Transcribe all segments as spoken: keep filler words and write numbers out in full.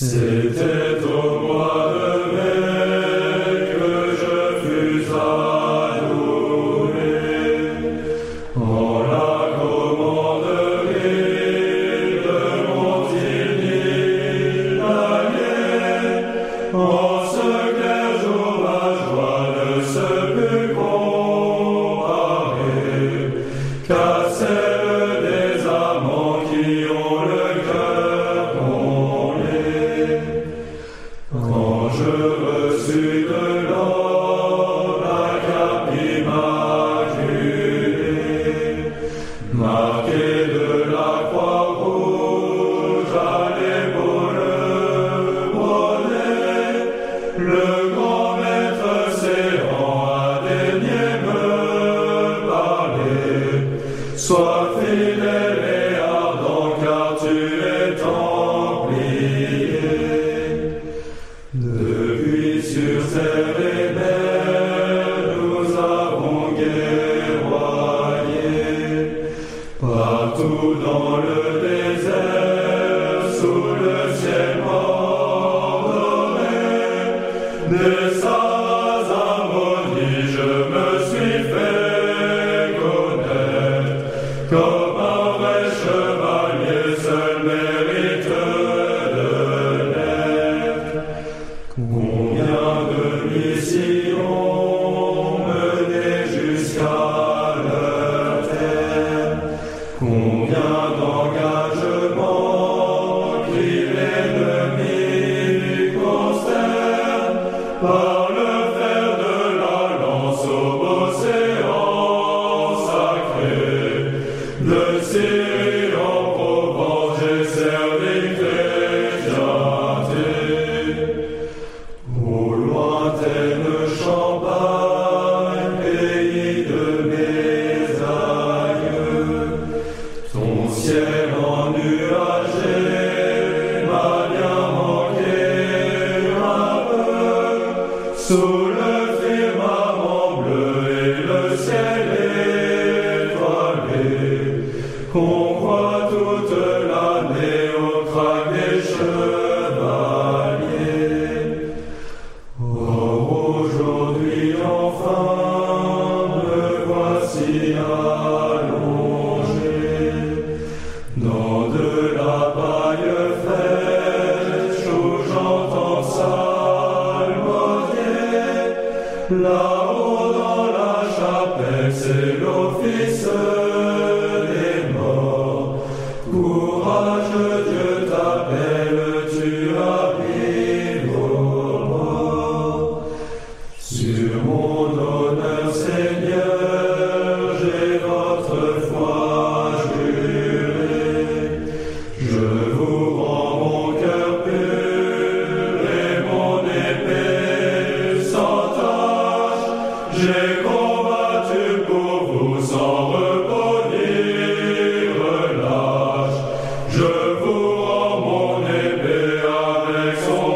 C'était au mois de mai que je fus adoré en la commanderie de Montigny l'Allier. En ce clair jour, ma joie ne se put comparer qu'à celle des amants qui ont le cœur comblé. Quand je reçus de l'or la cape immaculée, marquée de la croix rouge à l'épaule brodée, le grand maître séant a daigné me parler. Sois fidèle et ardent, car tu es templier. Depuis sur terre et mer, nous avons guerroyé. Partout dans le désert, sous le ciel mordoré, des sarrasins maudits, je me suis fait connaître comme un vrai chevalier, seul mérite de naître. Combien de missions menées jusqu'à leur terme, combien d'engagements qui l'ennemi consterne, par le fer de la lance au océan sacré, de Syrie en Provence j'ai servi chrétienté. Ô lointaine Champagne, pays de mes aïeux, ton ciel ennuagé m'a bien manqué un peu. Sous le firmament bleu et le ciel étoilé, qu'on croit toute l'année au crack des chevaliers. Or aujourd'hui enfin me voici allongé dans de la paille fraîche où j'entends psalmodier. Là-haut dans la chapelle, c'est l'office des morts. Courage, Dieu t'appelle, tu arrives au bord. Sur mon honneur, Seigneur, j'ai votre foi juré. Je vous rends mon cœur pur et mon épée sans tache. J'ai combattu pour vous sans repos ni relâche. Je vous rends mon épée avec son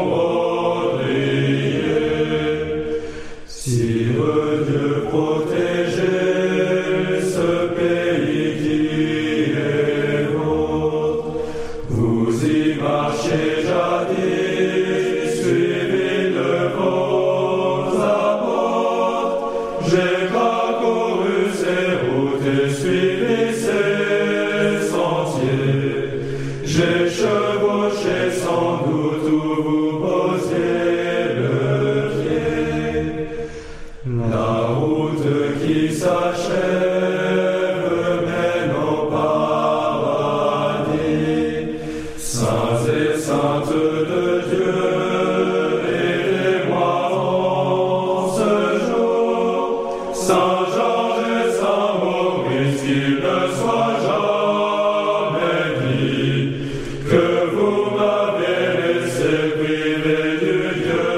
baudrier. Sire Dieu, protégez ce pays qui est vôtre. Vous y marchez jadis, suivi de vos apôtres. J'ai parcouru ces routes et suivi ces sentiers. J'ai chevauché sans doute où vous posiez le pied. La route qui s'achève mène au paradis. Saints et saintes de Dieu, aidez-moi en ce jour. Saint Georges et Saint Maurice, qu'il ne soit jamais dit que vous m'avez laissé privé du Dieu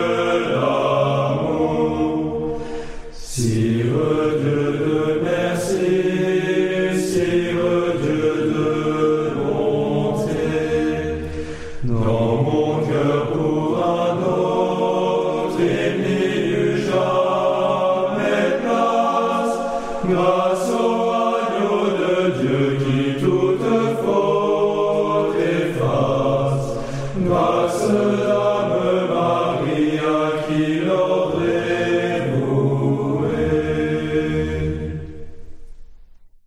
d'amour. Sire Dieu de merci, Sire Dieu de bonté, dans mon cœur pour un autre, il n'y eut jamais place. Grâce au agneau de Dieu qui toute faute efface, grâce Dame